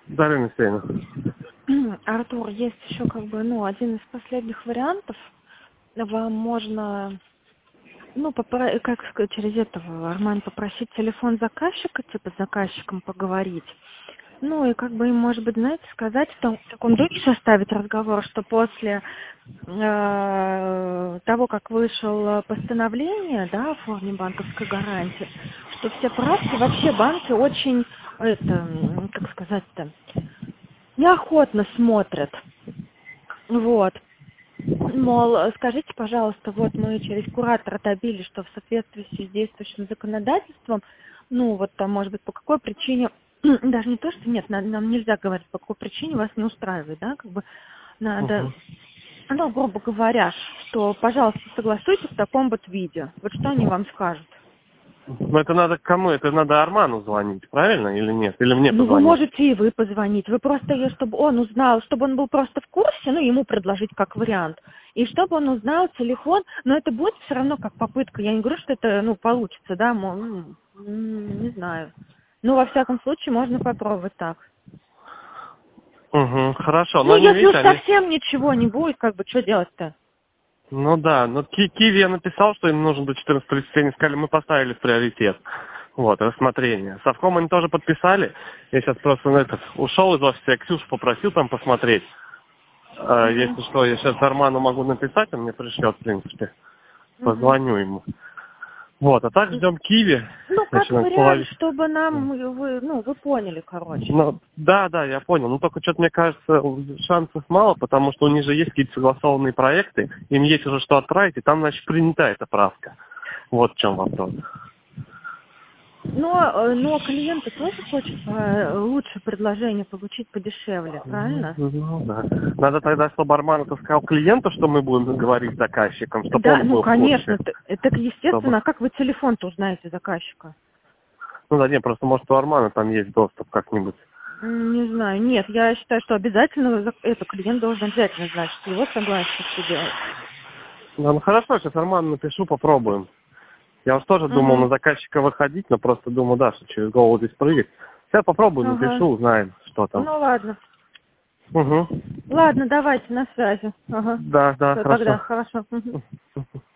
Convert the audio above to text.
Дарья Алексеевна. Артур, есть еще один из последних вариантов. Вам можно, как сказать, через этого Арман попросить телефон заказчика, с заказчиком поговорить. И им, может быть, знаете, сказать, что в таком духе составить разговор, что после того, как вышло постановление, да, о форме банковской гарантии, что все правки, вообще банки очень, как сказать-то, неохотно смотрят. Вот. Мол, скажите, пожалуйста, вот мы через куратора добили, что в соответствии с действующим законодательством, там, может быть, по какой причине, даже не то, что нет, нам нельзя говорить, по какой причине вас не устраивает, да, надо, грубо говоря, что, пожалуйста, согласуйтесь в таком вот виде. Вот что они вам скажут? Ну, это надо кому? Это надо Арману звонить, правильно, или нет? Или мне позвонить? Вы можете и вы позвонить. Вы просто, чтобы он узнал, чтобы он был просто в курсе, ему предложить как вариант. И чтобы он узнал телефон, но это будет все равно как попытка. Я не говорю, что это, получится, да, не знаю. Во всяком случае, можно попробовать так. Угу, хорошо. Но они, Если уж видите, совсем ничего не будет, что делать-то? Ну да, Киви я написал, что им нужно до 14:30, они сказали, мы поставили в приоритет. Вот, рассмотрение. Совком они тоже подписали. Я сейчас просто ушел из офиса, я Ксюшу попросил там посмотреть. Если что, я сейчас Арману могу написать, он мне пришлет, в принципе. Позвоню ему. Вот, а так ждем Киви. Как вариант, чтобы вы поняли, короче. Да, я понял. Только что-то, мне кажется, шансов мало, потому что у них же есть какие-то согласованные проекты, им есть уже что отправить, и там, значит, принята эта правка. Вот в чем вопрос. Но клиент тоже хочет лучшее предложение получить подешевле, правильно? Да. Надо тогда, чтобы Арман это сказал клиенту, что мы будем говорить с заказчиком, чтобы он был в курсе. Конечно. Это естественно. А как вы телефон-то узнаете заказчика? Просто может у Армана там есть доступ как-нибудь. Не знаю. Нет, я считаю, что обязательно клиент должен обязательно знать, что его согласие все делать. Да, хорошо, сейчас Арману напишу, попробуем. Я уж тоже думал на заказчика выходить, но просто думал, что через голову здесь прыгать. Сейчас попробуем, напишу, узнаем, что там. Ладно. Угу. Ладно, давайте, на связи. Да, Всё, хорошо. тогда, хорошо.